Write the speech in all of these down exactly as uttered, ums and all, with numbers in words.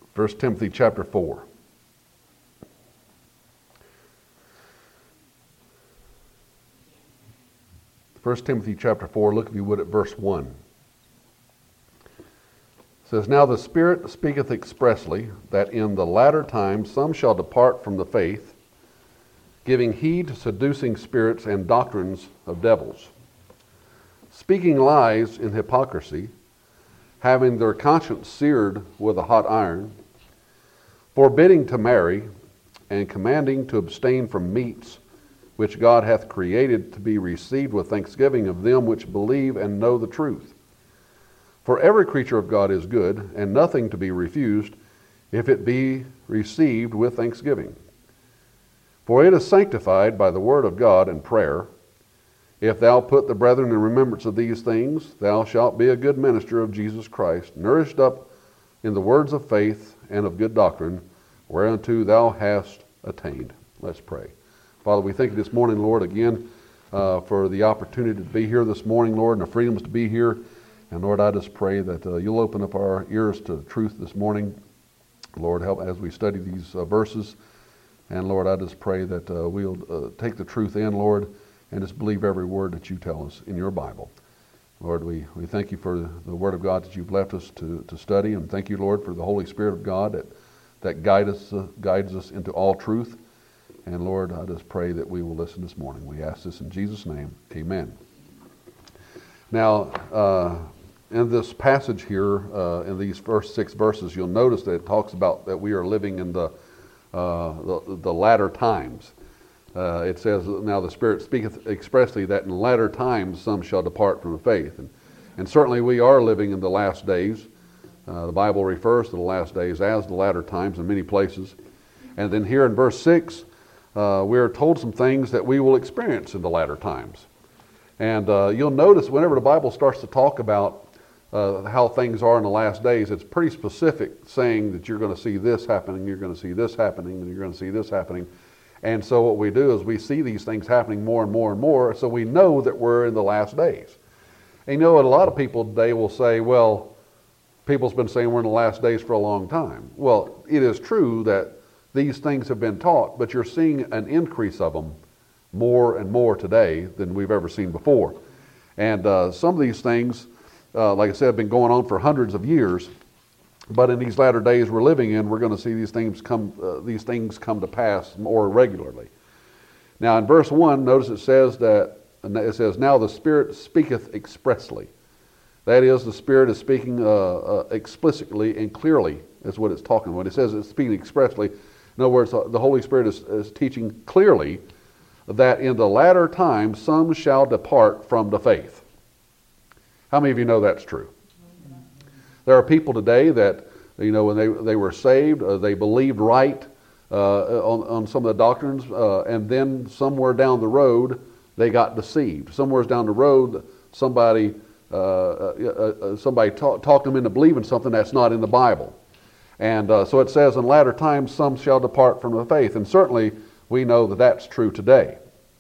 First Timothy chapter four. First Timothy chapter four, look if you would at verse one. It says, Now the Spirit speaketh expressly, that in the latter times some shall depart from the faith, giving heed to seducing spirits and doctrines of devils, speaking lies in hypocrisy, having their conscience seared with a hot iron, forbidding to marry, and commanding to abstain from meats which God hath created to be received with thanksgiving of them which believe and know the truth. For every creature of God is good, and nothing to be refused, if it be received with thanksgiving. For it is sanctified by the word of God and prayer. If thou put the brethren in remembrance of these things, thou shalt be a good minister of Jesus Christ, nourished up in the words of faith and of good doctrine, whereunto thou hast attained. Let's pray. Father, we thank you this morning, Lord, again uh, for the opportunity to be here this morning, Lord, and the freedoms to be here. And Lord, I just pray that uh, you'll open up our ears to the truth this morning. Lord, help as we study these uh, verses. And Lord, I just pray that uh, we'll uh, take the truth in, Lord, and just believe every word that you tell us in your Bible. Lord, we, we thank you for the word of God that you've left us to, to study. And thank you, Lord, for the Holy Spirit of God that, that guide us, uh, guides us into all truth. And Lord, I just pray that we will listen this morning. We ask this in Jesus' name. Amen. Now, uh, in this passage here, uh, in these first six verses, you'll notice that it talks about that we are living in the uh, the, the latter times. Uh, it says, Now the Spirit speaketh expressly that in latter times some shall depart from the faith. And, and certainly we are living in the last days. Uh, the Bible refers to the last days as the latter times in many places. And then here in verse six, Uh, we are told some things that we will experience in the latter times. And uh, you'll notice whenever the Bible starts to talk about uh, how things are in the last days, it's pretty specific, saying that you're going to see this happening, you're going to see this happening, and you're going to see this happening. And so what we do is we see these things happening more and more and more, so we know that we're in the last days. And you know, a lot of people today will say, well, people's been saying we're in the last days for a long time. Well, it is true that these things have been taught, but you're seeing an increase of them more and more today than we've ever seen before. And uh, some of these things, uh, like I said, have been going on for hundreds of years. But in these latter days we're living in, we're going to see these things come, uh, these things come to pass more regularly. Now in verse one, notice it says that it says, "Now the Spirit speaketh expressly." That is, the Spirit is speaking uh, uh, explicitly and clearly. Is what it's talking about. It says it's speaking expressly. In other words, the Holy Spirit is, is teaching clearly that in the latter times some shall depart from the faith. How many of you know that's true? There are people today that, you know, when they, they were saved, uh, they believed right uh, on, on some of the doctrines, uh, and then somewhere down the road they got deceived. Somewhere down the road somebody, uh, uh, uh, somebody talk, talked them into believing something that's not in the Bible. And uh, so it says, in latter times some shall depart from the faith. And certainly we know that that's true today.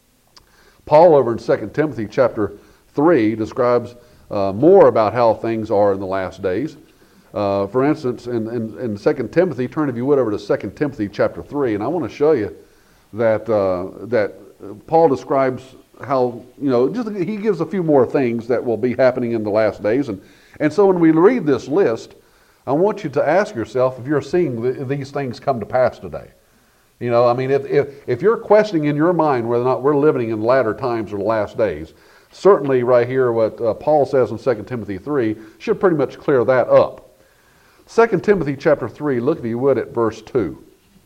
Paul over in Second Timothy chapter three describes uh, more about how things are in the last days. Uh, for instance, in, in, in Second Timothy, turn if you would over to Second Timothy chapter three, and I want to show you that, uh, that Paul describes how, you know, just he gives a few more things that will be happening in the last days. And, and so when we read this list, I want you to ask yourself if you're seeing the, these things come to pass today. You know, I mean, if, if, if you're questioning in your mind whether or not we're living in latter times or the last days, certainly right here what uh, Paul says in Second Timothy three should pretty much clear that up. Second Timothy chapter three, look if you would at verse two.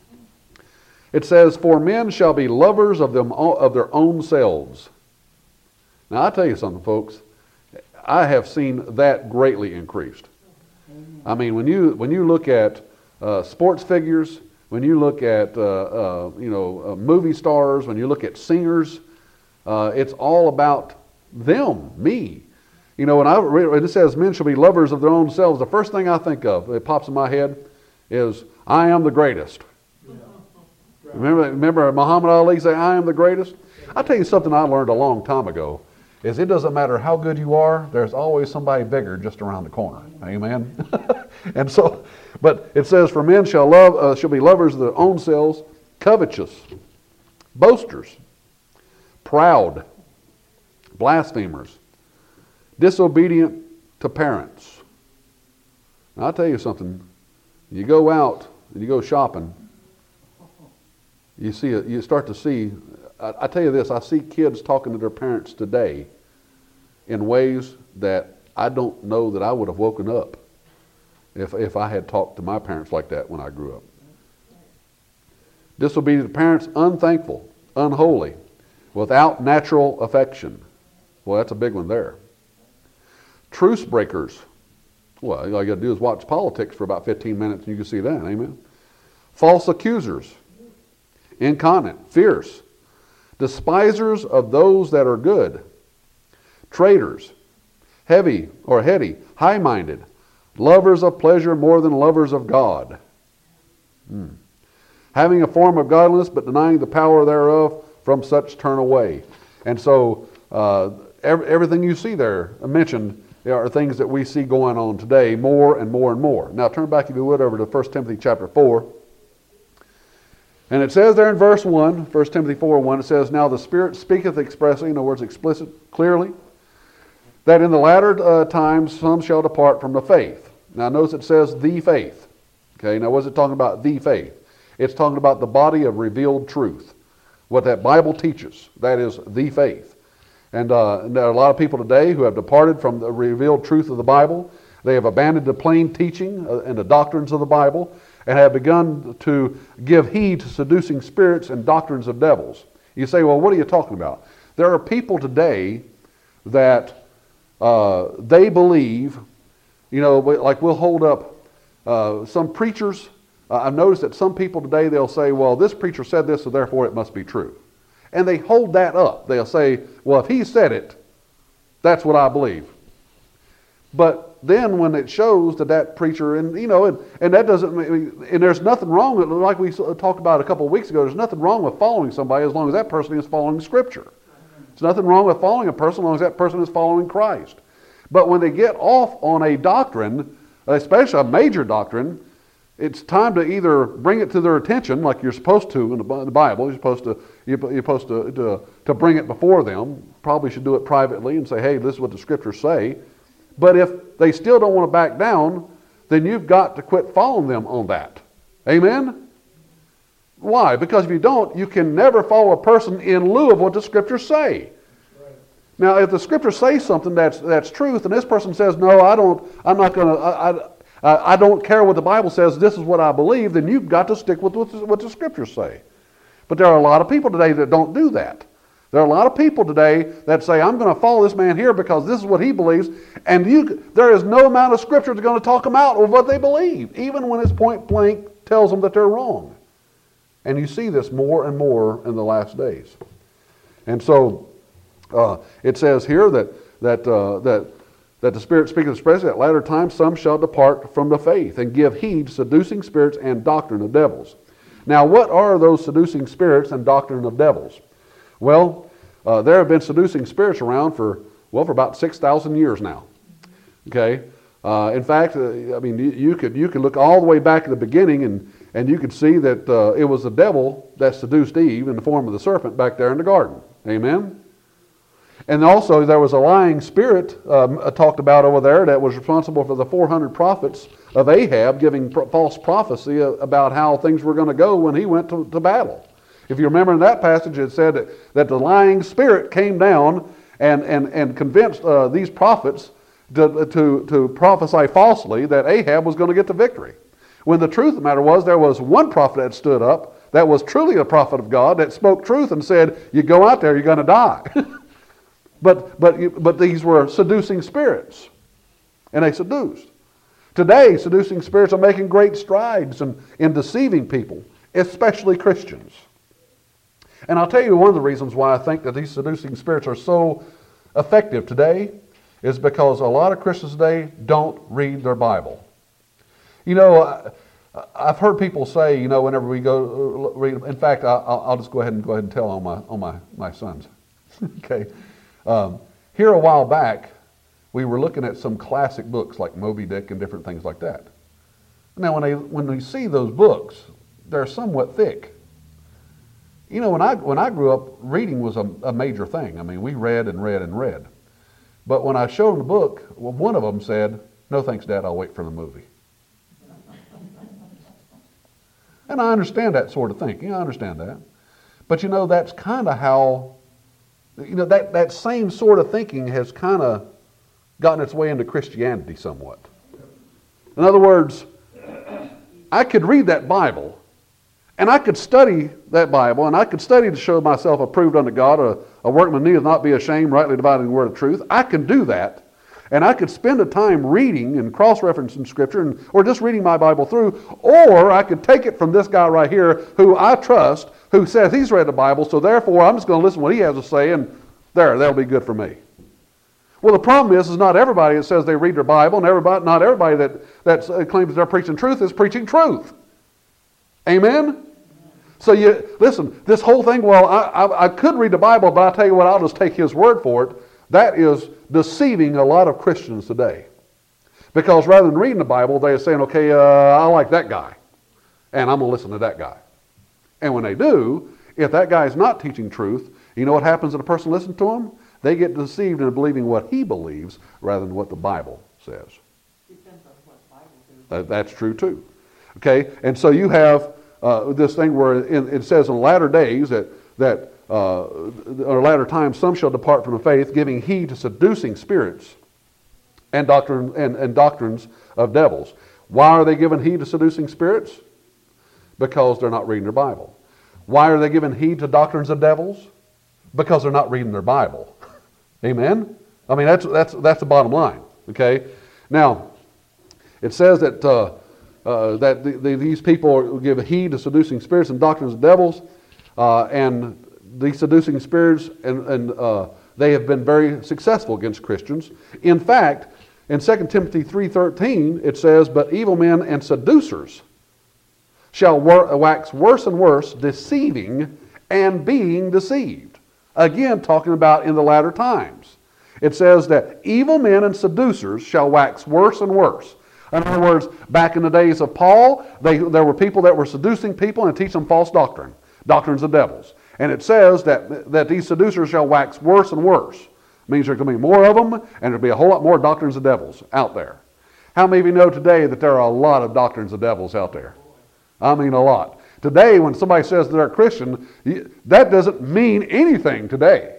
It says, "For men shall be lovers of them of their own selves." Now I tell you something, folks, I have seen that greatly increased. I mean, when you when you look at uh, sports figures, when you look at uh, uh, you know uh, movie stars, when you look at singers, uh, it's all about them, me. You know, when I when it says men shall be lovers of their own selves, the first thing I think of, it pops in my head, is I am the greatest. Yeah. Right. Remember, remember Muhammad Ali say, "I am the greatest." I'll tell you something I learned a long time ago, is it doesn't matter how good you are, there's always somebody bigger just around the corner. Amen? And so, but it says, for men shall love, uh, shall be lovers of their own selves, covetous, boasters, proud, blasphemers, disobedient to parents. Now, I'll tell you something. You go out and you go shopping, you see, a, you start to see, I, I tell you this, I see kids talking to their parents today in ways that I don't know that I would have woken up if, if I had talked to my parents like that when I grew up. Disobedient to parents, unthankful, unholy, without natural affection. Well, that's a big one there. Truce breakers. Well, all you got to do is watch politics for about fifteen minutes and you can see that. Amen. False accusers. Incontinent. Fierce. Despisers of those that are good. Traitors. Heavy or heady. High-minded. Lovers of pleasure more than lovers of God. Hmm. Having a form of godliness but denying the power thereof, from such turn away. And so uh, every, everything you see there mentioned are things that we see going on today more and more and more. Now turn back, if you would, over to First Timothy chapter four. And it says there in verse one, First Timothy four one, it says, now the Spirit speaketh expressly, in other words, explicit, clearly, that in the latter uh, times some shall depart from the faith. Now notice it says the faith. Okay, now what is it talking about, the faith? It's talking about the body of revealed truth. What that Bible teaches, that is the faith. And, uh, and there are a lot of people today who have departed from the revealed truth of the Bible. They have abandoned the plain teaching and the doctrines of the Bible and have begun to give heed to seducing spirits and doctrines of devils. You say, well, what are you talking about? There are people today that uh, they believe, you know, like we'll hold up uh, some preachers. Uh, I've noticed that some people today, they'll say, well, this preacher said this, so therefore it must be true. And they hold that up. They'll say, well, if he said it, that's what I believe. But then when it shows that that preacher, and you know, and, and that doesn't, and there's nothing wrong with, like we talked about a couple of weeks ago, there's nothing wrong with following somebody as long as that person is following Scripture. There's nothing wrong with following a person as long as that person is following Christ. But when they get off on a doctrine, especially a major doctrine, it's time to either bring it to their attention, like you're supposed to in the Bible. You're supposed to you're supposed to, to to bring it before them. Probably should do it privately and say, "Hey, this is what the Scriptures say." But if they still don't want to back down, then you've got to quit following them on that. Amen? Why? Because if you don't, you can never follow a person in lieu of what the Scriptures say. Now, if the Scriptures say something that's that's truth, and this person says, "No, I don't. I'm not going to." I, I, I don't care what the Bible says, this is what I believe, then you've got to stick with what the Scriptures say. But there are a lot of people today that don't do that. There are a lot of people today that say, I'm going to follow this man here because this is what he believes, and you, there is no amount of Scripture that's going to talk them out of what they believe, even when it's point blank tells them that they're wrong. And you see this more and more in the last days. And so uh, it says here that that uh, that that the Spirit speaketh expressly, at latter times some shall depart from the faith and give heed to seducing spirits and doctrine of devils. Now, what are those seducing spirits and doctrine of devils? Well, uh, there have been seducing spirits around for, well, for about six thousand years now. Okay? Uh, in fact, uh, I mean, you, you could you could look all the way back to the beginning and, and you could see that uh, it was the devil that seduced Eve in the form of the serpent back there in the garden. Amen? And also there was a lying spirit um, talked about over there that was responsible for the four hundred prophets of Ahab giving pro- false prophecy about how things were going to go when he went to, to battle. If you remember in that passage, it said that, that the lying spirit came down and, and, and convinced uh, these prophets to, to, to prophesy falsely that Ahab was going to get the victory. When the truth of the matter was, there was one prophet that stood up that was truly a prophet of God that spoke truth and said, you go out there, you're going to die. But but but these were seducing spirits, and they seduced. Today, seducing spirits are making great strides in, in deceiving people, especially Christians. And I'll tell you one of the reasons why I think that these seducing spirits are so effective today is because a lot of Christians today don't read their Bible. You know, I, I've heard people say, you know, whenever we go read, in fact, I, I'll just go ahead and go ahead and tell on my on my my sons. Okay. Um, Here a while back, we were looking at some classic books like Moby Dick and different things like that. Now, when they when we see those books, they're somewhat thick. You know, when I when I grew up, reading was a, a major thing. I mean, we read and read and read. But when I showed them the book, well, one of them said, "No thanks, Dad, I'll wait for the movie." And I understand that sort of thinking. I understand that. But you know, that's kind of how, you know, that, that same sort of thinking has kind of gotten its way into Christianity somewhat. In other words, I could read that Bible, and I could study that Bible, and I could study to show myself approved unto God, a, a workman needeth not be ashamed, rightly dividing the word of truth. I can do that. And I could spend a time reading and cross-referencing Scripture, and, or just reading my Bible through, or I could take it from this guy right here who I trust, who says he's read the Bible, so therefore I'm just going to listen to what he has to say, and there, that'll be good for me. Well, the problem is, is not everybody that says they read their Bible, and everybody, not everybody that, that claims they're preaching truth is preaching truth. Amen? So you listen, this whole thing, well, I, I, I could read the Bible, but I'll tell you what, I'll just take his word for it. That is deceiving a lot of Christians today. Because rather than reading the Bible, they're saying, okay, uh, I like that guy, and I'm going to listen to that guy. And when they do, if that guy is not teaching truth, you know what happens when a person listens to him? They get deceived into believing what he believes rather than what the Bible says. Depends on what the Bible says. That, that's true too. Okay, and so you have uh, this thing where in, it says in latter days that that uh, or latter times some shall depart from the faith, giving heed to seducing spirits and doctrine and, and doctrines of devils. Why are they giving heed to seducing spirits? Because they're not reading their Bible. Why are they giving heed to doctrines of devils? Because they're not reading their Bible. Amen? I mean, that's that's that's the bottom line. Okay? Now, it says that uh, uh, that the, the, these people give heed to seducing spirits and doctrines of devils, uh, and these seducing spirits, and, and uh, they have been very successful against Christians. In fact, in Second Timothy three thirteen, it says, "But evil men and seducers shall wor- wax worse and worse, deceiving and being deceived." Again, talking about in the latter times. It says that evil men and seducers shall wax worse and worse. In other words, back in the days of Paul, they, there were people that were seducing people and teaching them false doctrine, doctrines of devils. And it says that, that these seducers shall wax worse and worse. It means there's going to be more of them, and there'll be a whole lot more doctrines of devils out there. How many of you know today that there are a lot of doctrines of devils out there? I mean a lot. Today, when somebody says they're a Christian, that doesn't mean anything today.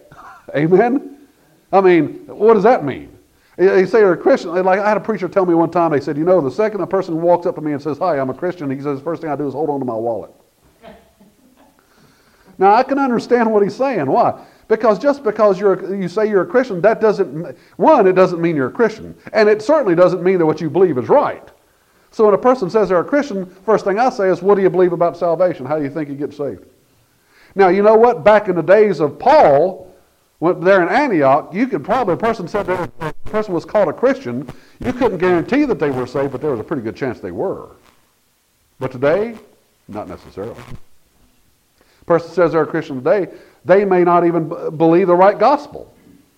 Amen? I mean, what does that mean? They say they're a Christian. Like I had a preacher tell me one time, they said, you know, the second a person walks up to me and says, "Hi, I'm a Christian," he says, the first thing I do is hold on to my wallet. Now, I can understand what he's saying. Why? Because just because you're a, you say you're a Christian, that doesn't, one, it doesn't mean you're a Christian. And it certainly doesn't mean that what you believe is right. So when a person says they're a Christian, first thing I say is, what do you believe about salvation? How do you think you get saved? Now, you know what? Back in the days of Paul, when there in Antioch, you could probably, a person said that a person was called a Christian, you couldn't guarantee that they were saved, but there was a pretty good chance they were. But today, not necessarily. A person says they're a Christian today, they may not even b- believe the right gospel.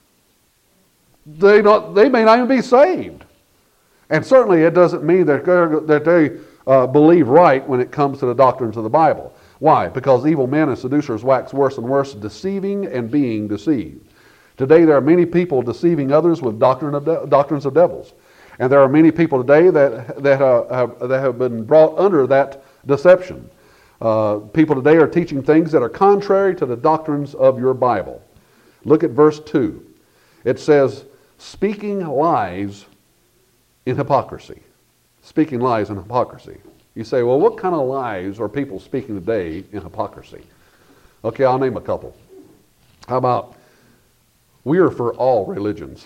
They, not, they may not even be saved. And certainly it doesn't mean that, that they uh, believe right when it comes to the doctrines of the Bible. Why? Because evil men and seducers wax worse and worse, deceiving and being deceived. Today there are many people deceiving others with doctrine of de- doctrines of devils. And there are many people today that, that, uh, have, that have been brought under that deception. Uh, people today are teaching things that are contrary to the doctrines of your Bible. Look at verse two. It says, speaking lies in hypocrisy. Speaking lies in hypocrisy. You say, well, what kind of lies are people speaking today in hypocrisy? Okay, I'll name a couple. How about, we are for all religions.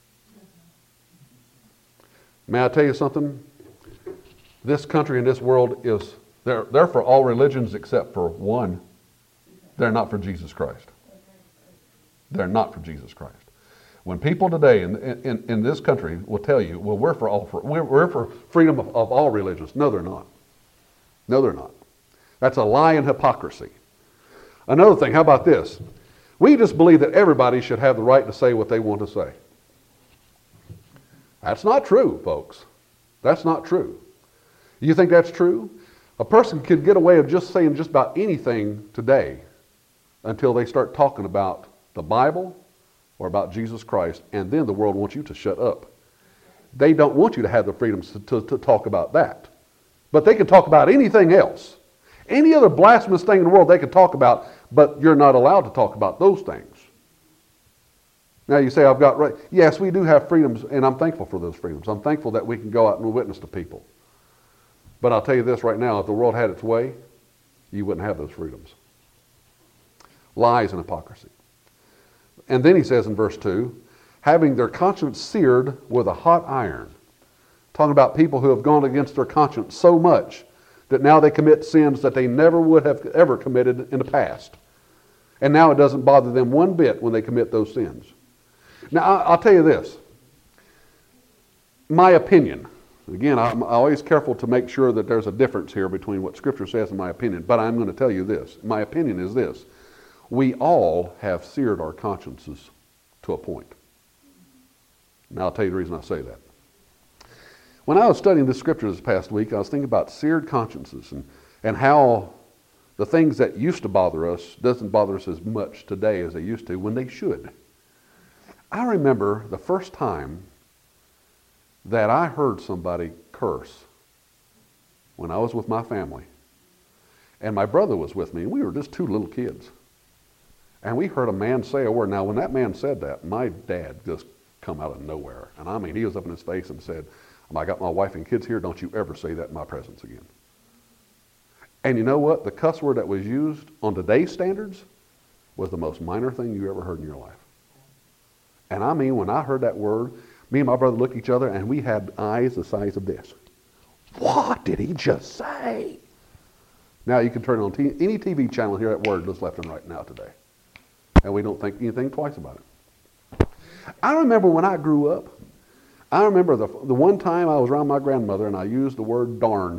May I tell you something? This country and this world is, they're, they're for all religions except for one. They're not for Jesus Christ. They're not for Jesus Christ. When people today in, in, in this country will tell you, well, we're for all for, we're, we're for freedom of, of all religions. No, they're not. No, they're not. That's a lie and hypocrisy. Another thing, how about this? We just believe that everybody should have the right to say what they want to say. That's not true, folks. That's not true. You think that's true? A person could get away with just saying just about anything today until they start talking about the Bible or about Jesus Christ, and then the world wants you to shut up. They don't want you to have the freedom to, to, to talk about that. But they can talk about anything else. Any other blasphemous thing in the world they can talk about, but you're not allowed to talk about those things. Now you say, I've got right. Yes, we do have freedoms, and I'm thankful for those freedoms. I'm thankful that we can go out and witness to people. But I'll tell you this right now, if the world had its way, you wouldn't have those freedoms. Lies and hypocrisy. And then he says in verse two, having their conscience seared with a hot iron. Talking about people who have gone against their conscience so much that now they commit sins that they never would have ever committed in the past. And now it doesn't bother them one bit when they commit those sins. Now, I'll tell you this. My opinion. Again, I'm always careful to make sure that there's a difference here between what Scripture says and my opinion. But I'm going to tell you this. My opinion is this. We all have seared our consciences to a point. Now, I'll tell you the reason I say that. When I was studying this Scripture this past week, I was thinking about seared consciences and, and how the things that used to bother us doesn't bother us as much today as they used to when they should. I remember the first time that I heard somebody curse when I was with my family. And my brother was with me, and we were just two little kids. And we heard a man say a word. Now, when that man said that, my dad just come out of nowhere. And I mean, he was up in his face and said, I got my wife and kids here, don't you ever say that in my presence again. And you know what? The cuss word that was used on today's standards was the most minor thing you ever heard in your life. And I mean, when I heard that word, me and my brother looked at each other and we had eyes the size of this. What did he just say? Now you can turn on t- any T V channel and hear that word just left and right now today. And we don't think anything twice about it. I remember when I grew up, I remember the, the one time I was around my grandmother and I used the word darn.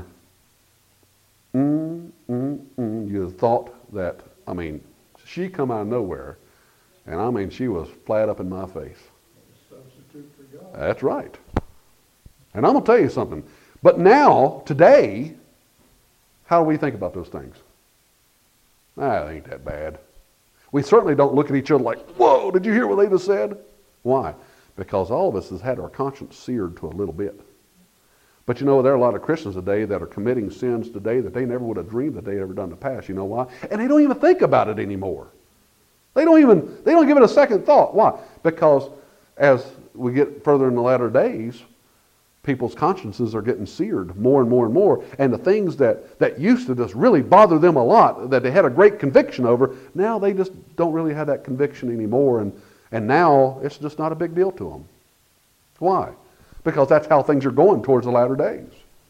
Mm, mm, mm. You thought that, I mean, she come out of nowhere. And I mean, she was flat up in my face. Substitute for God. That's right. And I'm going to tell you something. But now, today, how do we think about those things? Ah, it ain't that bad. We certainly don't look at each other like, whoa, did you hear what they just said? Why? Because all of us has had our conscience seared to a little bit. But you know, there are a lot of Christians today that are committing sins today that they never would have dreamed that they ever done in the past. You know why? And they don't even think about it anymore. They don't even, they don't give it a second thought. Why? Because as we get further in the latter days, people's consciences are getting seared more and more and more. And the things that, that used to just really bother them a lot, that they had a great conviction over, now they just don't really have that conviction anymore. And, and now it's just not a big deal to them. Why? Because that's how things are going towards the latter days.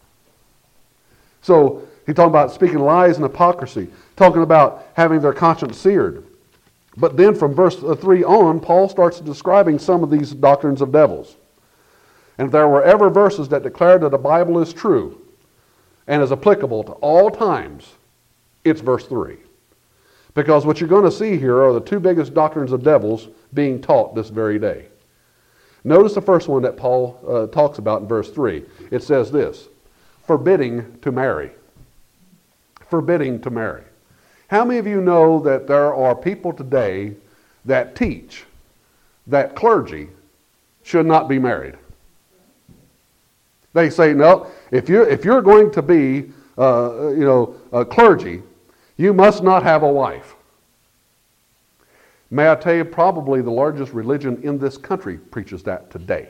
So he's talking about speaking lies and hypocrisy, talking about having their conscience seared. But then from verse three on, Paul starts describing some of these doctrines of devils. And if there were ever verses that declared that the Bible is true and is applicable to all times, it's verse three. Because what you're going to see here are the two biggest doctrines of devils being taught this very day. Notice the first one that Paul uh, talks about in verse three. It says this, forbidding to marry. Forbidding to marry. How many of you know that there are people today that teach that clergy should not be married? They say, no, if you're, if you're going to be, uh, you know, a clergy, you must not have a wife. May I tell you, probably the largest religion in this country preaches that today.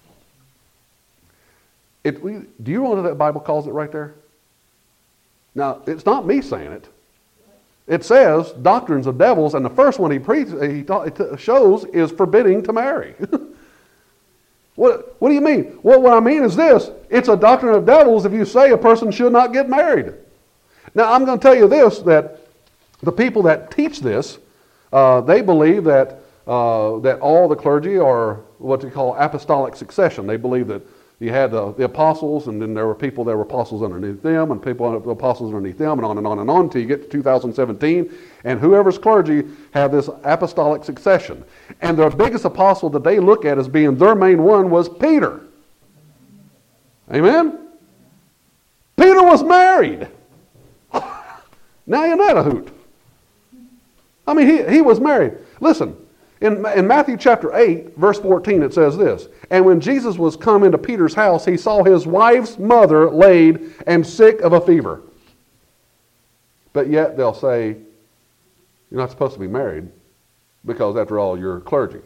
It, we, do you know what that Bible calls it right there? Now, it's not me saying it. It says doctrines of devils, and the first one he, pre- he ta- shows is forbidding to marry. what, what do you mean? Well, what I mean is this. It's a doctrine of devils if you say a person should not get married. Now, I'm going to tell you this, that the people that teach this, uh, they believe that, uh, that all the clergy are what they call apostolic succession. They believe that You had the, the apostles, and then there were people that were apostles underneath them, and people apostles underneath them, and on and on and on until you get to two thousand seventeen. And whoever's clergy have this apostolic succession. And the biggest apostle that they look at as being their main one was Peter. Amen? Peter was married. Now you're not a hoot. I mean, he, he was married. Listen, in, in Matthew chapter eight, verse fourteen, it says this, "And when Jesus was come into Peter's house, he saw his wife's mother laid and sick of a fever." But yet they'll say, you're not supposed to be married because, after all, you're clergy.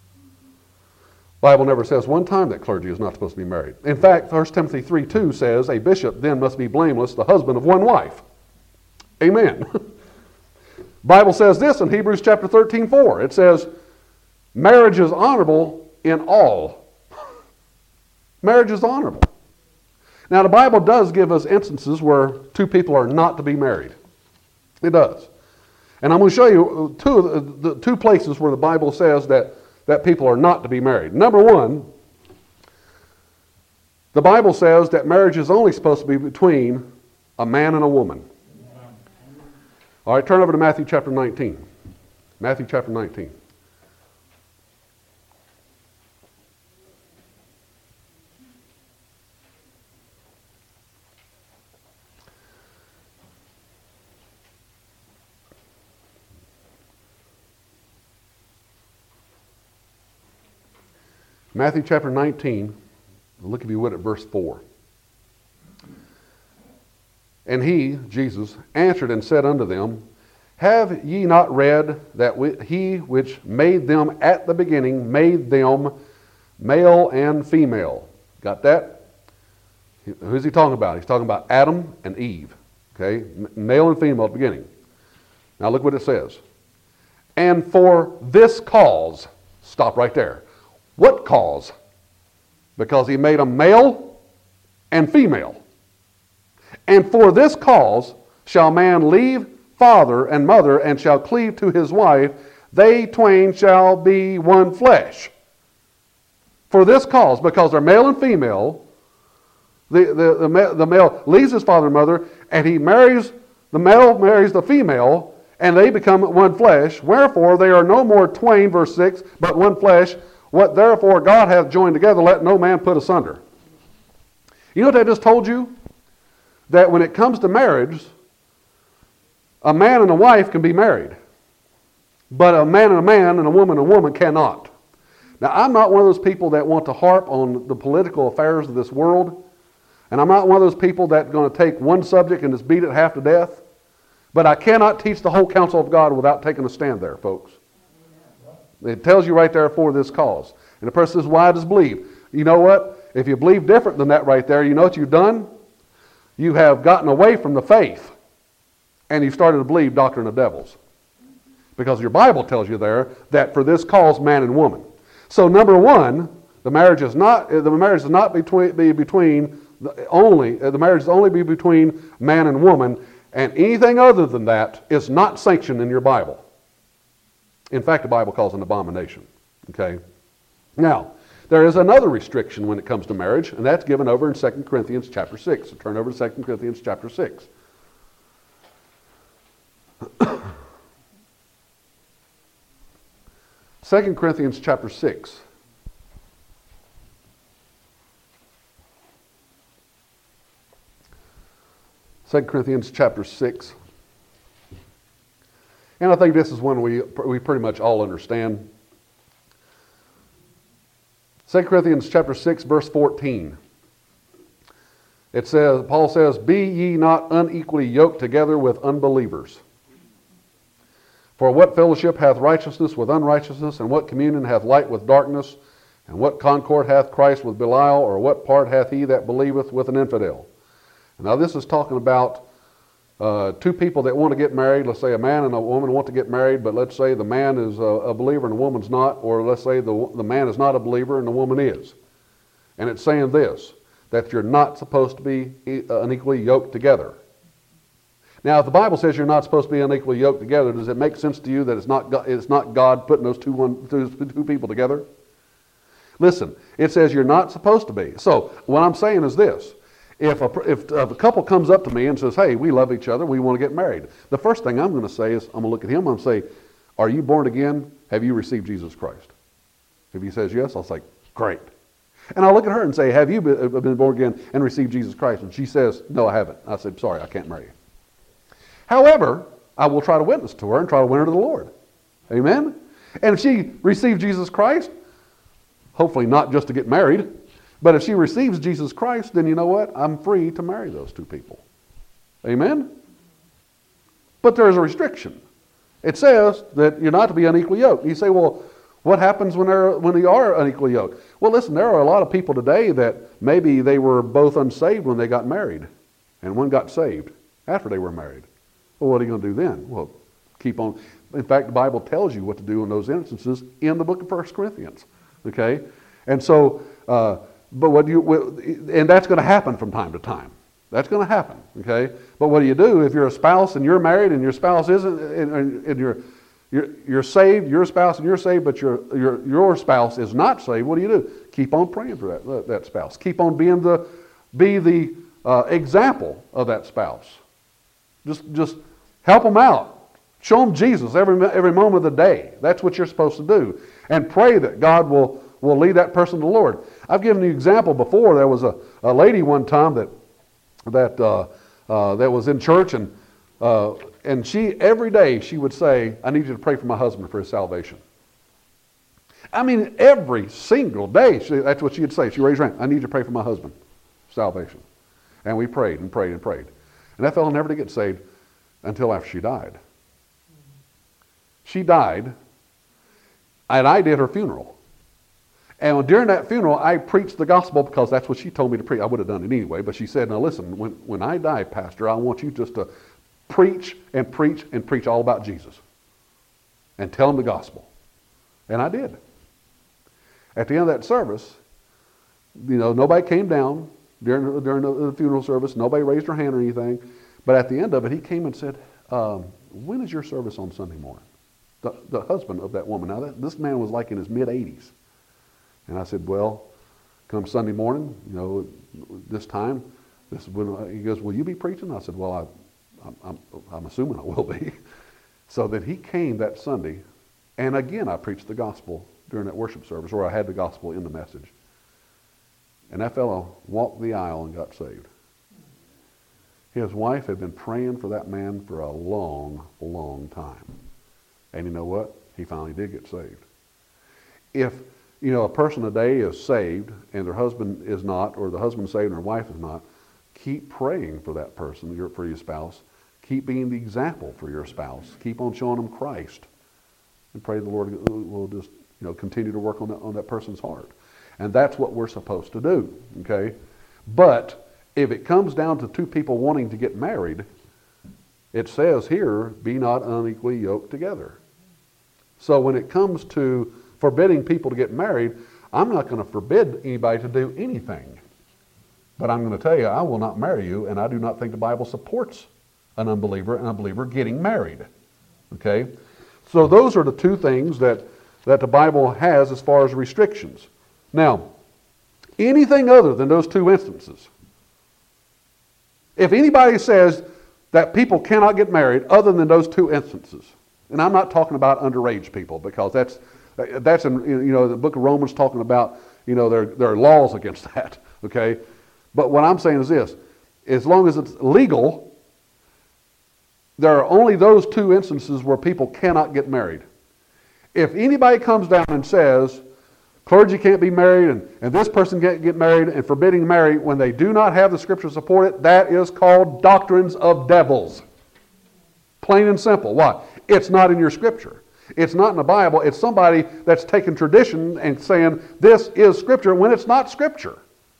Bible never says one time that clergy is not supposed to be married. In fact, First Timothy three two says, "A bishop then must be blameless, the husband of one wife." Amen. Bible says this in Hebrews chapter thirteen four. It says, "Marriage is honorable in all." Marriage is honorable. Now, the Bible does give us instances where two people are not to be married. It does. And I'm going to show you two, of the, the two places where the Bible says that, that people are not to be married. Number one, the Bible says that marriage is only supposed to be between a man and a woman. All right, turn over to Matthew chapter nineteen. Matthew chapter nineteen. Matthew chapter nineteen, look if you would at verse four. "And he," Jesus, "answered and said unto them, Have ye not read that we, he which made them at the beginning made them male and female?" Got that? Who's he talking about? He's talking about Adam and Eve. Okay, male and female at the beginning. Now look what it says. "And for this cause," stop right there. What cause? Because he made them male and female. "And for this cause shall man leave father and mother, and shall cleave to his wife. They twain shall be one flesh." For this cause, because they're male and female, the, the, the, the male leaves his father and mother, and he marries, the male marries the female, and they become one flesh. "Wherefore they are no more twain," verse six, "but one flesh. What therefore God hath joined together, let no man put asunder." You know what I just told you? That when it comes to marriage, a man and a wife can be married. But a man and a man and a woman and a woman cannot. Now, I'm not one of those people that want to harp on the political affairs of this world. And I'm not one of those people that's going to take one subject and just beat it half to death. But I cannot teach the whole counsel of God without taking a stand there, folks. It tells you right there, "For this cause." And the person says, "Why does believe?" You know what? If you believe different than that right there, you know what you've done? You have gotten away from the faith. And you've started to believe doctrine of devils. Because your Bible tells you there that for this cause, man and woman. So number one, the marriage is not the marriage is not between be between the, only the marriage is only be between man and woman, and anything other than that is not sanctioned in your Bible. In fact, the Bible calls it an abomination. Okay? Now, there is another restriction when it comes to marriage, and that's given over in Second Corinthians chapter six. So turn over to Second Corinthians chapter six. Second Corinthians chapter six. Second Corinthians chapter six. And I think this is one we, we pretty much all understand. Second Corinthians chapter six, verse fourteen. It says, Paul says, "Be ye not unequally yoked together with unbelievers. For what fellowship hath righteousness with unrighteousness, and what communion hath light with darkness? And what concord hath Christ with Belial, or what part hath he that believeth with an infidel?" Now this is talking about uh, two people that want to get married. Let's say a man and a woman want to get married, but let's say the man is a, a believer and the woman's not, or let's say the, the man is not a believer and the woman is. And it's saying this, that you're not supposed to be unequally yoked together. Now, if the Bible says you're not supposed to be unequally yoked together, does it make sense to you that it's not God, it's not God putting those two, one, those two people together? Listen, it says you're not supposed to be. So what I'm saying is this. If a, if a couple comes up to me and says, hey, we love each other, we want to get married, the first thing I'm going to say is, I'm going to look at him, I'm going to say, are you born again? Have you received Jesus Christ? If he says yes, I'll say, great. And I'll look at her and say, have you been born again and received Jesus Christ? And she says, no, I haven't. I said, sorry, I can't marry you. However, I will try to witness to her and try to win her to the Lord. Amen? And if she received Jesus Christ, hopefully not just to get married, but if she receives Jesus Christ, then you know what? I'm free to marry those two people. Amen? But there's a restriction. It says that you're not to be unequally yoked. You say, well, what happens when, they're, when they are unequally yoked? Well, listen, there are a lot of people today that maybe they were both unsaved when they got married, and one got saved after they were married. Well, what are you going to do then? Well, keep on. In fact, the Bible tells you what to do in those instances in the book of First Corinthians. Okay? And so, uh, but what do you, and that's going to happen from time to time. That's going to happen. Okay? But what do you do if you're a spouse and you're married and your spouse isn't, and, and you're, you're, you're saved, your spouse and you're saved, but your, your, your spouse is not saved? What do you do? Keep on praying for that, that spouse. Keep on being the, be the uh, example of that spouse. Just, just help them out. Show them Jesus every, every moment of the day. That's what you're supposed to do. And pray that God will, will lead that person to the Lord. I've given you an example before. There was a, a lady one time that that uh, uh, that was in church, and uh, and she every day she would say, I need you to pray for my husband for his salvation. I mean, every single day, she, that's what she would say. She raised her hand, I need you to pray for my husband, salvation. And we prayed and prayed and prayed. And that fellow never did get saved until after she died. She died, and I did her funeral. And during that funeral, I preached the gospel because that's what she told me to preach. I would have done it anyway, but she said, now listen, when, when I die, Pastor, I want you just to preach and preach and preach all about Jesus. And tell them the gospel. And I did. At the end of that service, you know, nobody came down during, during the funeral service. Nobody raised their hand or anything. But at the end of it, he came and said, um, when is your service on Sunday morning? The, the husband of that woman. Now, that, this man was like in his mid-eighties. And I said, well, come Sunday morning, you know, this time, this is when I, he goes, will you be preaching? I said, well, I, I'm, I'm, I'm assuming I will be. So then he came that Sunday, and again I preached the gospel during that worship service, or I had the gospel in the message. And that fellow walked the aisle and got saved. His wife had been praying for that man for a long, long time. And you know what? He finally did get saved. If you know, a person today is saved and their husband is not, or the husband's saved and their wife is not, keep praying for that person, your, for your spouse. Keep being the example for your spouse. Keep on showing them Christ. And pray the Lord will just, you know, continue to work on that, on that person's heart. And that's what we're supposed to do, okay? But if it comes down to two people wanting to get married, it says here, be not unequally yoked together. So when it comes to forbidding people to get married, I'm not going to forbid anybody to do anything. But I'm going to tell you, I will not marry you, and I do not think the Bible supports an unbeliever and a believer getting married. Okay? So those are the two things that, that the Bible has as far as restrictions. Now, anything other than those two instances, if anybody says that people cannot get married other than those two instances, and I'm not talking about underage people, because that's That's in, you know, the book of Romans talking about, you know, there, there are laws against that, okay? But what I'm saying is this, as long as it's legal, there are only those two instances where people cannot get married. If anybody comes down and says, clergy can't be married, and, and this person can't get married, and forbidding marriage when they do not have the scripture to support it, that is called doctrines of devils. Plain and simple. Why? It's not in your scripture. It's not in the Bible. It's somebody that's taken tradition and saying this is Scripture when it's not Scripture.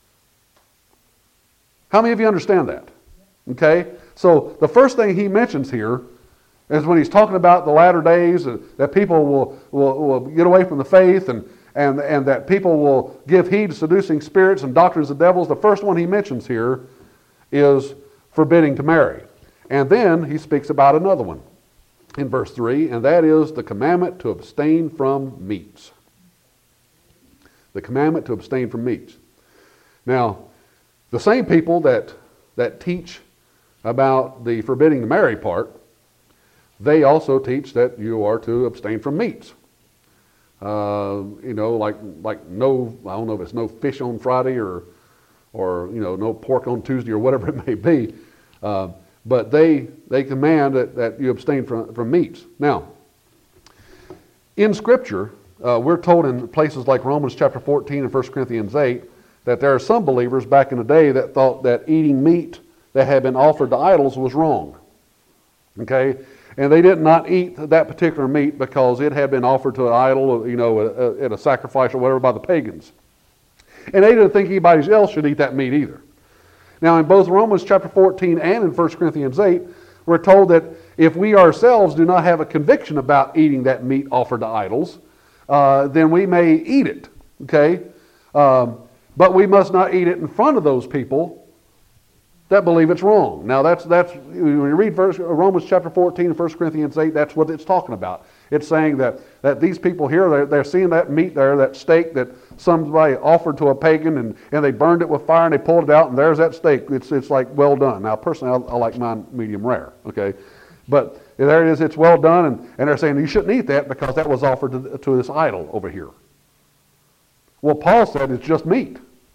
How many of you understand that? Okay? So the first thing he mentions here is when he's talking about the latter days, uh, that people will, will, will get away from the faith, and, and, and that people will give heed to seducing spirits and doctrines of devils. The first one he mentions here is forbidding to marry. And then he speaks about another one in verse three, and that is the commandment to abstain from meats. The The commandment to abstain from meats. Now, the same people that, that teach about the forbidding to marry part, they also teach that you are to abstain from meats. Uh, you know, like like no, I don't know if it's no fish on Friday or, or you know, no pork on Tuesday or whatever it may be. Uh, but they they command that, that you abstain from, from meats. Now, in Scripture, uh, we're told in places like Romans chapter fourteen and First Corinthians eight that there are some believers back in the day that thought that eating meat that had been offered to idols was wrong. Okay? And they did not eat that particular meat because it had been offered to an idol, you know, at a sacrifice or whatever by the pagans. And they didn't think anybody else should eat that meat either. Now, in both Romans chapter fourteen and in First Corinthians eight, we're told that if we ourselves do not have a conviction about eating that meat offered to idols, uh, then we may eat it. Okay? Um, but we must not eat it in front of those people that believe it's wrong. Now that's that's when you read verse, Romans chapter fourteen and First Corinthians eight, that's what it's talking about. It's saying that, that these people here, they're, they're seeing that meat there, that steak that somebody offered to a pagan, and, and they burned it with fire and they pulled it out, and there's that steak. It's it's like well done. Now personally, I, I like mine medium rare. Okay, but there it is. It's well done, and, and they're saying you shouldn't eat that because that was offered to, to this idol over here. Well, Paul said it's just meat.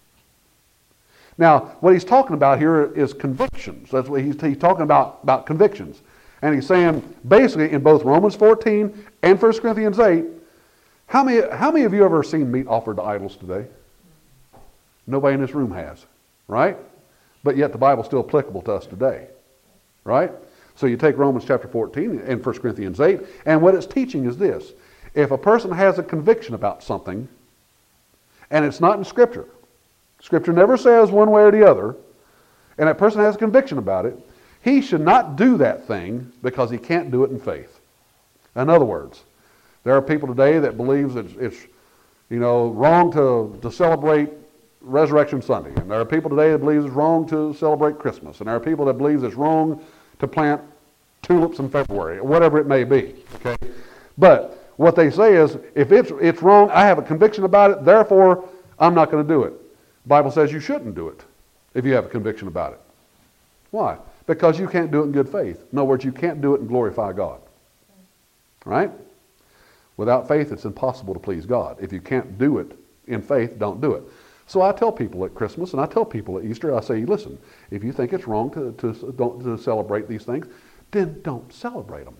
Now, what he's talking about here is convictions. That's what he's, he's talking about, about convictions. And he's saying, basically, in both Romans fourteen and First Corinthians eight, how many, how many of you have ever seen meat offered to idols today? Nobody in this room has, right? But yet the Bible's still applicable to us today, right? So you take Romans chapter fourteen and First Corinthians eight, and what it's teaching is this. If a person has a conviction about something, and it's not in Scripture, Scripture never says one way or the other, and that person has a conviction about it, he should not do that thing because he can't do it in faith. In other words, there are people today that believe it's, it's you know, wrong to, to celebrate Resurrection Sunday, and there are people today that believe it's wrong to celebrate Christmas, and there are people that believe it's wrong to plant tulips in February, or whatever it may be. Okay, but what they say is, if it's it's wrong, I have a conviction about it, therefore I'm not going to do it. The Bible says you shouldn't do it if you have a conviction about it. Why? Because you can't do it in good faith. In other words, you can't do it and glorify God. Right? Without faith, it's impossible to please God. If you can't do it in faith, don't do it. So I tell people at Christmas and I tell people at Easter, I say, listen, if you think it's wrong to, to, don't, to celebrate these things, then don't celebrate them.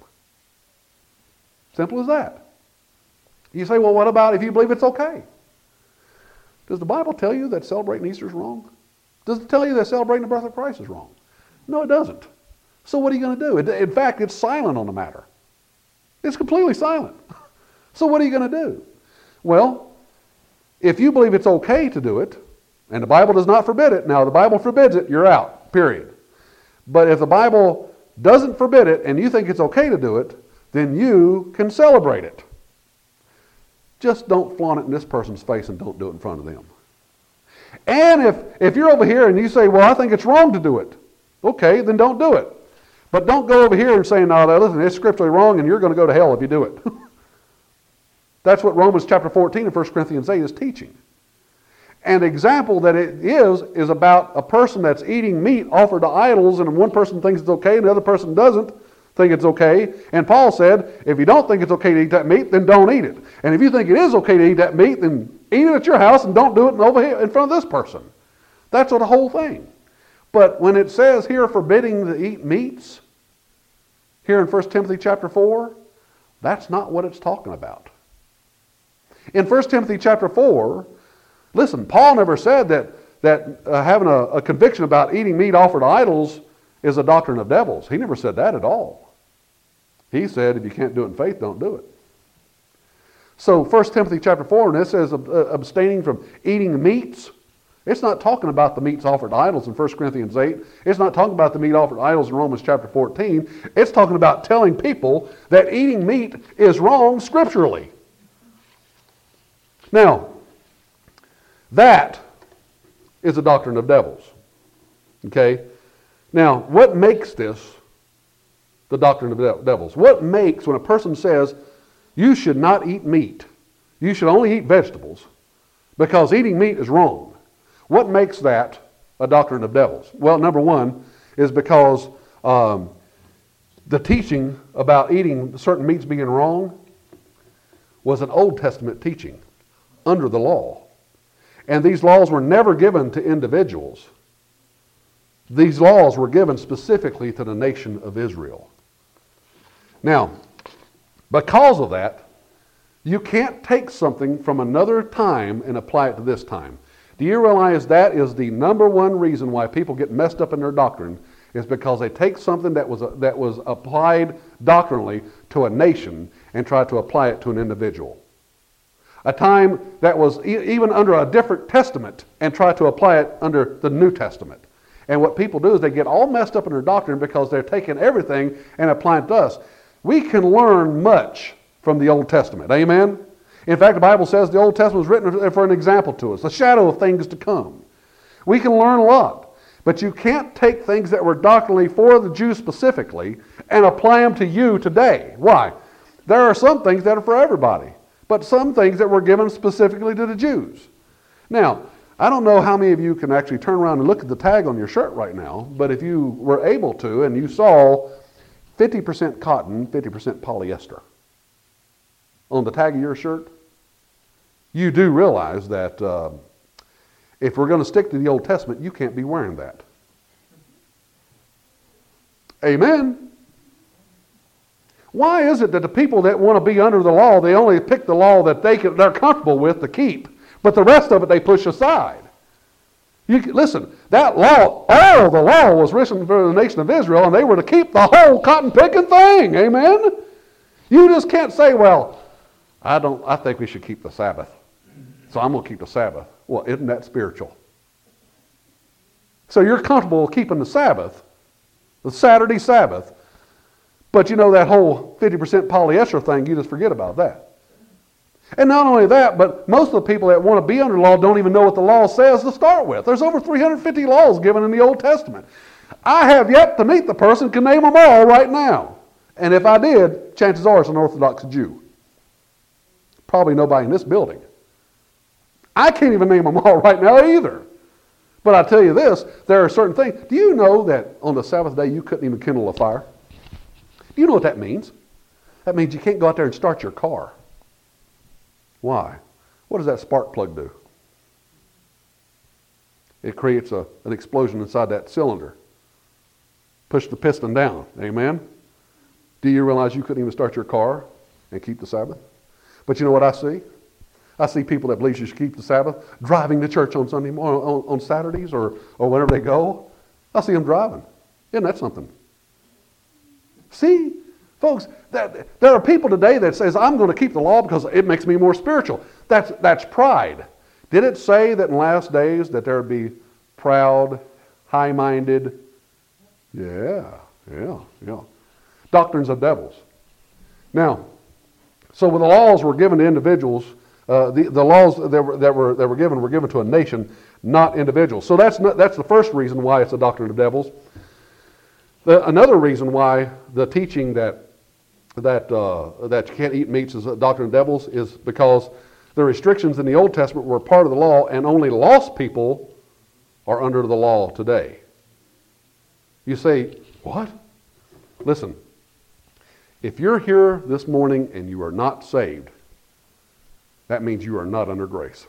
Simple as that. You say, well, what about if you believe it's okay? Does the Bible tell you that celebrating Easter is wrong? Does it tell you that celebrating the birth of Christ is wrong? No, it doesn't. So what are you going to do? In fact, it's silent on the matter. It's completely silent. So what are you going to do? Well, if you believe it's okay to do it, and the Bible does not forbid it, now the Bible forbids it, you're out, period. But if the Bible doesn't forbid it and you think it's okay to do it, then you can celebrate it. Just don't flaunt it in this person's face and don't do it in front of them. And if, if you're over here and you say, well, I think it's wrong to do it, okay, then don't do it. But don't go over here and say, no, listen, it's scripturally wrong and you're going to go to hell if you do it. That's what Romans chapter fourteen and First Corinthians eight is teaching. An example that it is, is about a person that's eating meat offered to idols, and one person thinks it's okay and the other person doesn't think it's okay. And Paul said, if you don't think it's okay to eat that meat, then don't eat it. And if you think it is okay to eat that meat, then eat it at your house and don't do it over here in front of this person. That's what the whole thing. But when it says here forbidding to eat meats, here in First Timothy chapter four, that's not what it's talking about. In First Timothy chapter four, listen, Paul never said that, that uh, having a, a conviction about eating meat offered to idols is a doctrine of devils. He never said that at all. He said if you can't do it in faith, don't do it. So First Timothy chapter four, and it says uh, abstaining from eating meats. It's not talking about the meats offered to idols in First Corinthians eight. It's not talking about the meat offered to idols in Romans chapter fourteen. It's talking about telling people that eating meat is wrong scripturally. Now, that is a doctrine of devils. Okay? Now, what makes this the doctrine of devils? What makes, when a person says, you should not eat meat, you should only eat vegetables, because eating meat is wrong. What makes that a doctrine of devils? Well, number one is because um, the teaching about eating certain meats being wrong was an Old Testament teaching under the law. And these laws were never given to individuals. These laws were given specifically to the nation of Israel. Now, because of that, you can't take something from another time and apply it to this time. Do you realize that is the number one reason why people get messed up in their doctrine, is because they take something that was that was applied doctrinally to a nation and try to apply it to an individual. A time that was e- even under a different testament and try to apply it under the New Testament. And what people do is they get all messed up in their doctrine because they're taking everything and applying it to us. We can learn much from the Old Testament. Amen? In fact, the Bible says the Old Testament was written for an example to us, a shadow of things to come. We can learn a lot. But you can't take things that were doctrinally for the Jews specifically and apply them to you today. Why? There are some things that are for everybody, but some things that were given specifically to the Jews. Now, I don't know how many of you can actually turn around and look at the tag on your shirt right now, but if you were able to and you saw fifty percent cotton, fifty percent polyester on the tag of your shirt, you do realize that uh, if we're going to stick to the Old Testament, you can't be wearing that. Amen? Why is it that the people that want to be under the law, they only pick the law that they can, they're comfortable with to keep, but the rest of it they push aside? You listen, that law, all the law was written for the nation of Israel, and they were to keep the whole cotton-picking thing. Amen? You just can't say, well, I don't. I think we should keep the Sabbath, so I'm going to keep the Sabbath. Well, isn't that spiritual? So you're comfortable keeping the Sabbath, the Saturday Sabbath, but you know that whole fifty percent polyester thing, you just forget about that. And not only that, but most of the people that want to be under law don't even know what the law says to start with. There's over three hundred fifty laws given in the Old Testament. I have yet to meet the person who can name them all right now. And if I did, chances are it's an Orthodox Jew. Probably nobody in this building. I can't even name them all right now either. But I tell you this, there are certain things. Do you know that on the Sabbath day you couldn't even kindle a fire? Do you know what that means? That means you can't go out there and start your car. Why? What does that spark plug do? It creates a, an explosion inside that cylinder. Push the piston down. Amen? Do you realize you couldn't even start your car and keep the Sabbath? But you know what I see? I see people that believe you should keep the Sabbath driving to church on Sunday morning, on, on Saturdays or, or whenever they go. I see them driving. Isn't that something? See, folks, that, there are people today that says, I'm going to keep the law because it makes me more spiritual. That's, that's pride. Did it say that in last days that there would be proud, high-minded? Yeah, yeah, yeah. Doctrines of devils. Now, so when the laws were given to individuals, uh, the, the laws that were, that, were, that were given were given to a nation, not individuals. So that's, not, that's the first reason why it's a doctrine of devils. The, another reason why the teaching that that uh, that you can't eat meats is a doctrine of devils is because the restrictions in the Old Testament were part of the law, and only lost people are under the law today. You say, what? Listen, if you're here this morning and you are not saved, that means you are not under grace.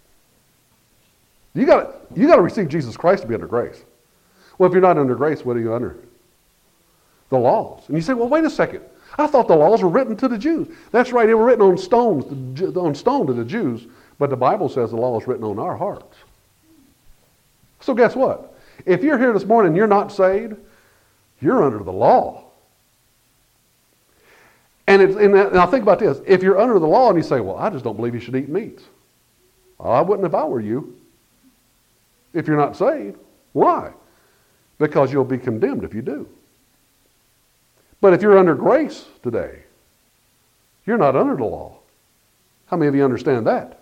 You got you got to receive Jesus Christ to be under grace. Well, if you're not under grace, what are you under? The laws. And you say, well, wait a second. I thought the laws were written to the Jews. That's right, they were written on stones, on stone to the Jews, but the Bible says the law is written on our hearts. So guess what? If you're here this morning and you're not saved, you're under the law. And, it's, and now think about this. If you're under the law and you say, well, I just don't believe you should eat meats. Well, I wouldn't if I were you. If you're not saved. Why? Because you'll be condemned if you do. But if you're under grace today, you're not under the law. How many of you understand that?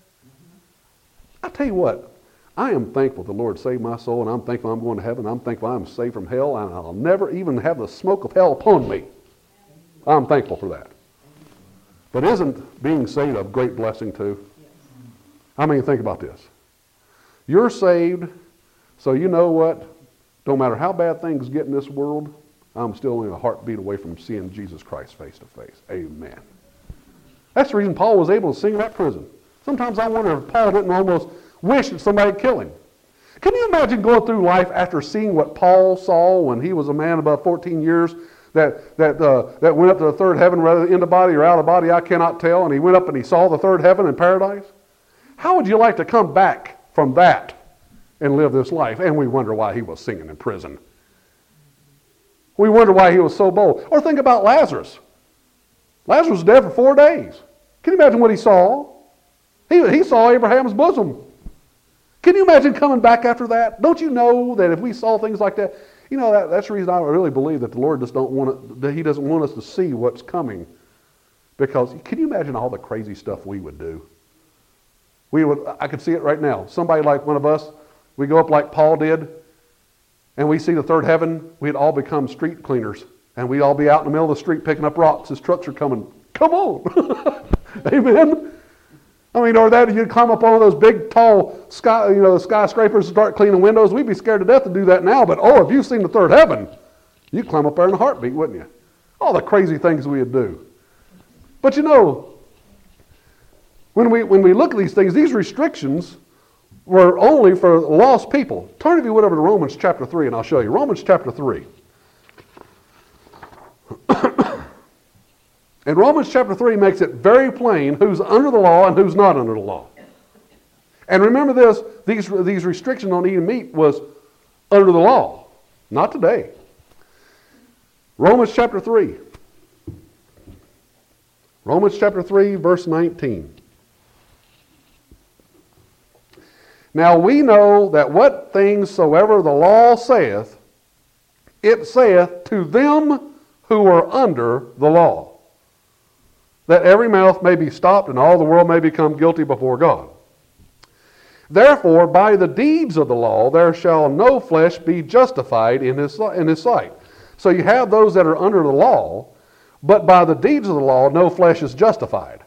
I tell you what, I am thankful the Lord saved my soul, and I'm thankful I'm going to heaven. I'm thankful I'm saved from hell, and I'll never even have the smoke of hell upon me. I'm thankful for that. But isn't being saved a great blessing too? I mean, think about this. You're saved, so you know what? No matter how bad things get in this world, I'm still only a heartbeat away from seeing Jesus Christ face to face. Amen. That's the reason Paul was able to sing in that prison. Sometimes I wonder if Paul didn't almost wish that somebody would kill him. Can you imagine going through life after seeing what Paul saw when he was a man about fourteen years that that uh, that went up to the third heaven, whether in the body or out of the body, I cannot tell, and he went up and he saw the third heaven in paradise? How would you like to come back from that and live this life? And we wonder why he was singing in prison. We wonder why he was so bold. Or think about Lazarus. Lazarus was dead for four days. Can you imagine what he saw? He, he saw Abraham's bosom. Can you imagine coming back after that? Don't you know that if we saw things like that, you know, that, that's the reason I really believe that the Lord just don't want it, that he doesn't want us to see what's coming. Because can you imagine all the crazy stuff we would do? We would, I could see it right now. Somebody like one of us, we go up like Paul did, and we see the third heaven, we'd all become street cleaners. And we'd all be out in the middle of the street picking up rocks as trucks are coming. Come on! Amen? I mean, or that you'd climb up on one of those big, tall sky, you know, skyscrapers and start cleaning windows. We'd be scared to death to do that now. But, oh, if you've seen the third heaven, you'd climb up there in a heartbeat, wouldn't you? All the crazy things we would do. But, you know, when we, when we look at these things, these restrictions were only for lost people. Turn, if you would, over to Romans chapter three, and I'll show you. Romans chapter three. And Romans chapter three makes it very plain who's under the law and who's not under the law. And remember this, these, these restrictions on eating meat was under the law, not today. Romans chapter three. Romans chapter three, verse nineteen. Now we know that what things soever the law saith, it saith to them who are under the law, that every mouth may be stopped and all the world may become guilty before God. Therefore, by the deeds of the law, there shall no flesh be justified in his, in his sight. So you have those that are under the law, but by the deeds of the law, no flesh is justified.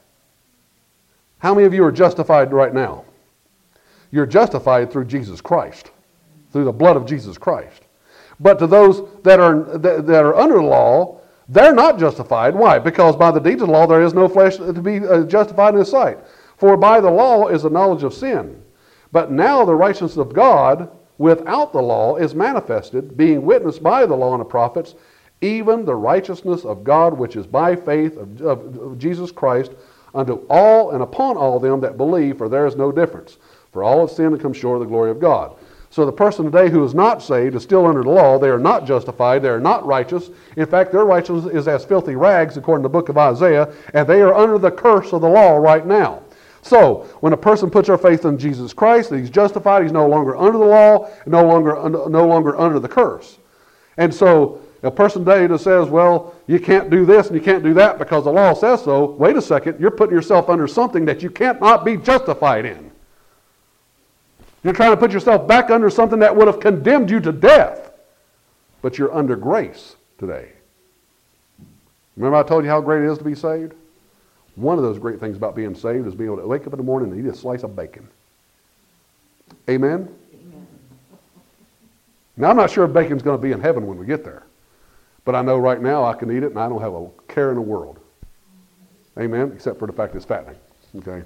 How many of you are justified right now? You're justified through Jesus Christ, through the blood of Jesus Christ. But to those that are, that, that are under the law, they're not justified. Why? Because by the deeds of the law there is no flesh to be uh, justified in his sight. For by the law is the knowledge of sin. But now the righteousness of God without the law is manifested, being witnessed by the law and the prophets, even the righteousness of God which is by faith of, of, of Jesus Christ unto all and upon all them that believe, for there is no difference. For all have sinned and come short of the glory of God. So the person today who is not saved is still under the law. They are not justified. They are not righteous. In fact, their righteousness is as filthy rags, according to the book of Isaiah, and they are under the curse of the law right now. So, when a person puts their faith in Jesus Christ, he's justified, he's no longer under the law, no longer, no longer under the curse. And so, a person today that says, well, you can't do this and you can't do that because the law says so, wait a second, you're putting yourself under something that you cannot be justified in. You're trying to put yourself back under something that would have condemned you to death. But you're under grace today. Remember I told you how great it is to be saved? One of those great things about being saved is being able to wake up in the morning and eat a slice of bacon. Amen? Amen. Now I'm not sure if bacon's going to be in heaven when we get there. But I know right now I can eat it and I don't have a care in the world. Amen? Except for the fact it's fattening. Okay?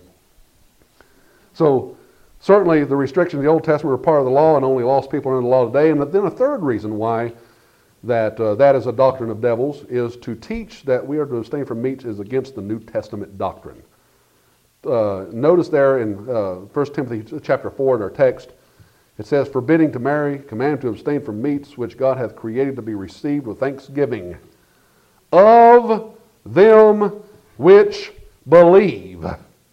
So, certainly, the restrictions of the Old Testament are part of the law, and only lost people are under the law today. And then a third reason why that uh, that is a doctrine of devils is to teach that we are to abstain from meats is against the New Testament doctrine. Uh, notice there in uh, First Timothy chapter four in our text, it says, forbidding to marry, command to abstain from meats which God hath created to be received with thanksgiving of them which believe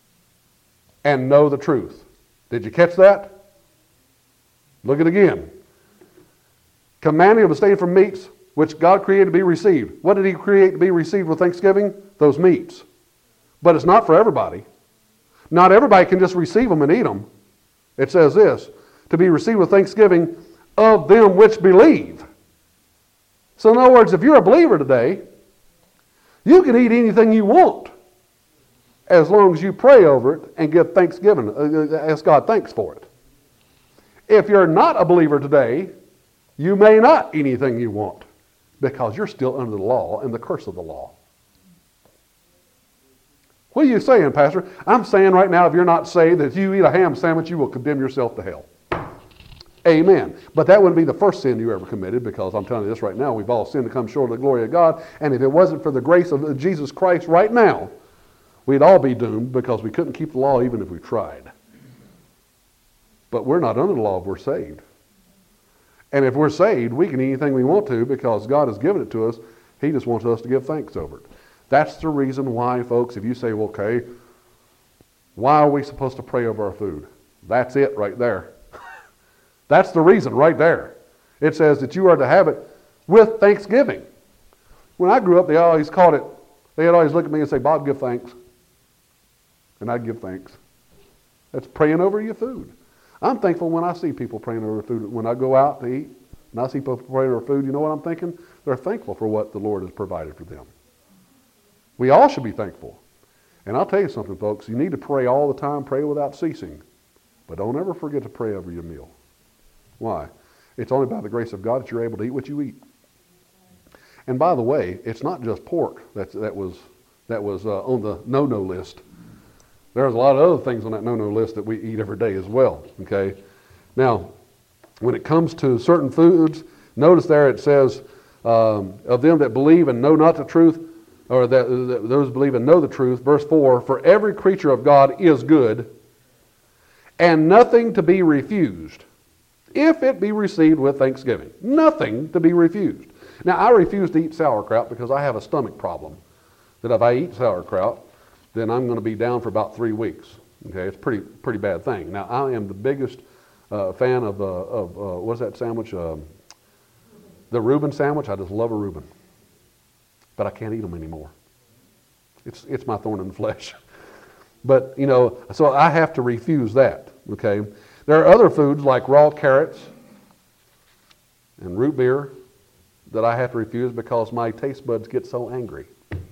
and know the truth. Did you catch that? Look at it again. Commanding to abstain from meats which God created to be received. What did he create to be received with thanksgiving? Those meats. But it's not for everybody. Not everybody can just receive them and eat them. It says this, to be received with thanksgiving of them which believe. So in other words, if you're a believer today, you can eat anything you want. as long as you pray over it and give thanksgiving, uh, ask God thanks for it. If you're not a believer today, you may not eat anything you want because you're still under the law and the curse of the law. What are you saying, Pastor? I'm saying right now, if you're not saved, that if you eat a ham sandwich, you will condemn yourself to hell. Amen. But that wouldn't be the first sin you ever committed, because I'm telling you this right now, we've all sinned to come short of the glory of God. And if it wasn't for the grace of Jesus Christ right now, we'd all be doomed, because we couldn't keep the law even if we tried. But we're not under the law if we're saved. And if we're saved, we can eat anything we want to because God has given it to us. He just wants us to give thanks over it. That's the reason why, folks, if you say, well, okay, why are we supposed to pray over our food? That's it right there. That's the reason right there. It says that you are to have it with thanksgiving. When I grew up, they always called it, they'd always look at me and say, Bob, give thanks. And I'd give thanks. That's praying over your food. I'm thankful when I see people praying over food. When I go out to eat and I see people praying over food, you know what I'm thinking? They're thankful for what the Lord has provided for them. We all should be thankful. And I'll tell you something, folks. You need to pray all the time, pray without ceasing. But don't ever forget to pray over your meal. Why? It's only by the grace of God that you're able to eat what you eat. And by the way, it's not just pork that's, that was, that was uh, on the no-no list. There's a lot of other things on that no-no list that we eat every day as well. Okay. Now, when it comes to certain foods, notice there it says, um, of them that believe and know not the truth, or that, that those believe and know the truth, verse four, for every creature of God is good, and nothing to be refused, if it be received with thanksgiving. Nothing to be refused. Now, I refuse to eat sauerkraut because I have a stomach problem, that if I eat sauerkraut, then I'm going to be down for about three weeks. Okay, it's a pretty, pretty bad thing. Now, I am the biggest uh, fan of, uh, of uh, what's that sandwich? Um, the Reuben sandwich. I just love a Reuben. But I can't eat them anymore. It's, it's my thorn in the flesh. But, you know, so I have to refuse that. Okay. There are other foods like raw carrots and root beer that I have to refuse because my taste buds get so angry.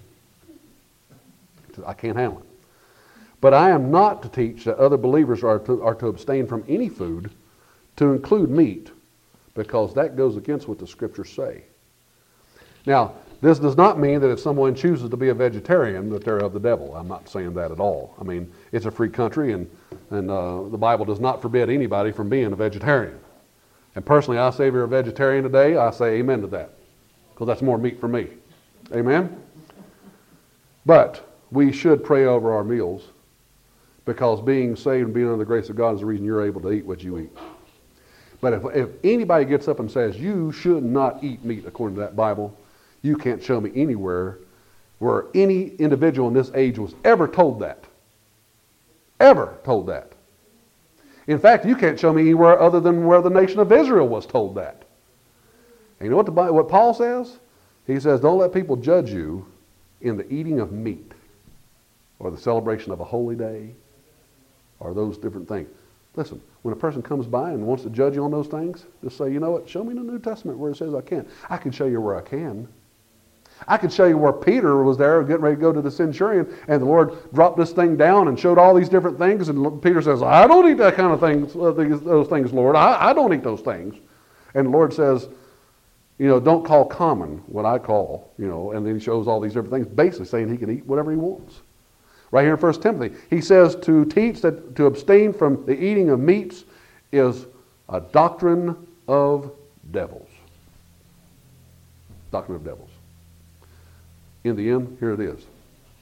I can't handle it. But I am not to teach that other believers are to, are to abstain from any food, to include meat, because that goes against what the scriptures say. Now, this does not mean that if someone chooses to be a vegetarian that they're of the devil. I'm not saying that at all. I mean, it's a free country, and, and uh, the Bible does not forbid anybody from being a vegetarian. And personally, I say if you're a vegetarian today, I say amen to that, because that's more meat for me. Amen? But we should pray over our meals, because being saved and being under the grace of God is the reason you're able to eat what you eat. But if, if anybody gets up and says, you should not eat meat according to that Bible, you can't show me anywhere where any individual in this age was ever told that. Ever told that. In fact, you can't show me anywhere other than where the nation of Israel was told that. And you know what, the, what Paul says? He says, don't let people judge you in the eating of meat, or the celebration of a holy day, or those different things. Listen, when a person comes by and wants to judge you on those things, just say, you know what, show me in the New Testament where it says I can. I can show you where I can. I could show you where Peter was there getting ready to go to the centurion, and the Lord dropped this thing down and showed all these different things, and Peter says, I don't eat that kind of things, those things, Lord. I, I don't eat those things. And the Lord says, you know, don't call common what I call, you know, and then he shows all these different things, basically saying he can eat whatever he wants. Right here in First Timothy, he says to teach that to abstain from the eating of meats is a doctrine of devils. Doctrine of devils. In the end, here it is.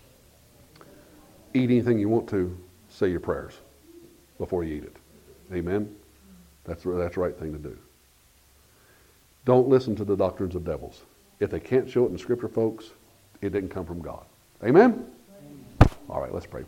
Eat anything you want to, say your prayers before you eat it. Amen? That's, that's the right thing to do. Don't listen to the doctrines of devils. If they can't show it in Scripture, folks, it didn't come from God. Amen? All right, let's pray.